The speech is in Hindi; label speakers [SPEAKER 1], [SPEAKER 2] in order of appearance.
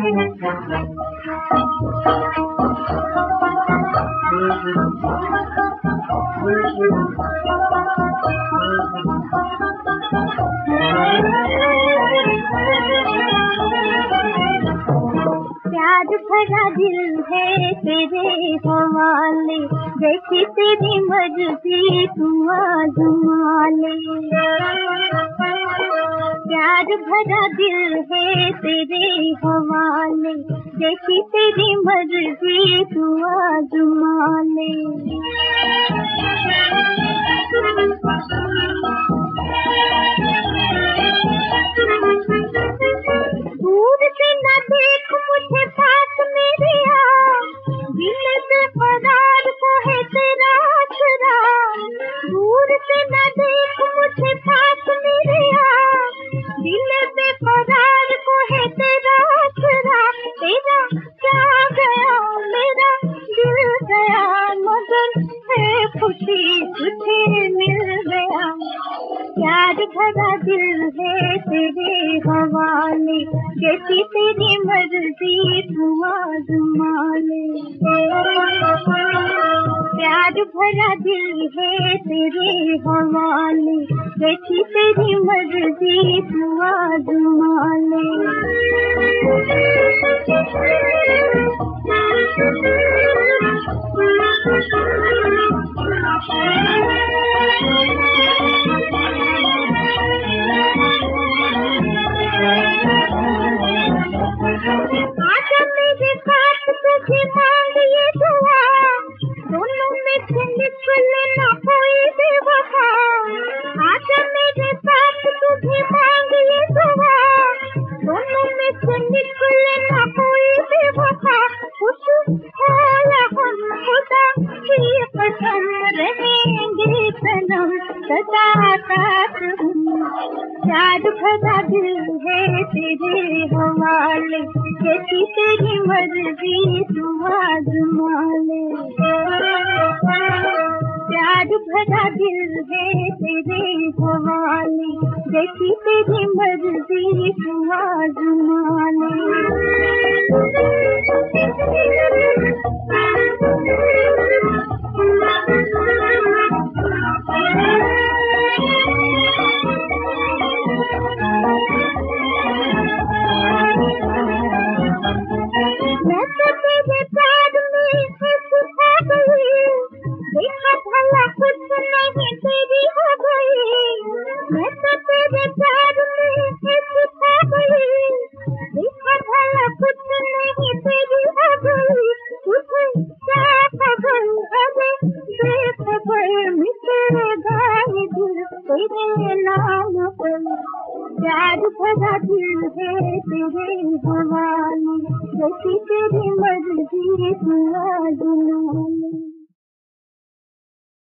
[SPEAKER 1] प्यार भरा दिल है तेरे हवाले, जैसी तेरी मर्जी तू आज़मा ले। प्यार भरा दिल है तेरे हवाले, जैसी तेरी मर्जी तू आज़मा ले। दूर से न देख मुझे पास मेरे आ, दिल से फरार को है तेरा आसरा। दूर से न देख मुझे पास मेरे आ, दिल से फरार को है तेरा आसरा। तेरा क्या गया मेरा दिल गया, मगर है खुशी तुझे मिल गया। प्यार भरा दिल है तेरे हवाले, जैसी तेरी मर्जी तू आज़मा ले। प्यार भरा दिल है तेरे हवाले, जैसी तेरी मर्जी तू आज़मा ले। आजा मेरे साथ तुझे मांग ये दुआ, दोनों में से निकले ना कोई बेवफा। आजा मेरे साथ तुझे मांग ये दुआ, दोनों में से निकले ना कोई बेवफा। खुश हो या हम खुदा की कसम, रहेंगे सनम सदा साथ हम। प्यार भरा दिल है तेरे हवाले, जैसी तेरी मर्जी तू आज़मा ले। प्यार भरा दिल है तेरे हवाले, जैसी तेरी मर्जी तू आज़मा ले। मैं तो तेरे प्यार में खुश हो गई, देखा भला कुछ नहीं तेरी हो गई। मैं तो तेरे प्यार में खुश हो गई, देखा भला कुछ नहीं तेरी हो गई। तुझे क्या खबर अरे बेखबर, मिटेगा ये दिल तेरे नाम पर। प्यार भरा दिल है तेरे हवाले, जैसी तेरी मर्जी तू आज़मा ले।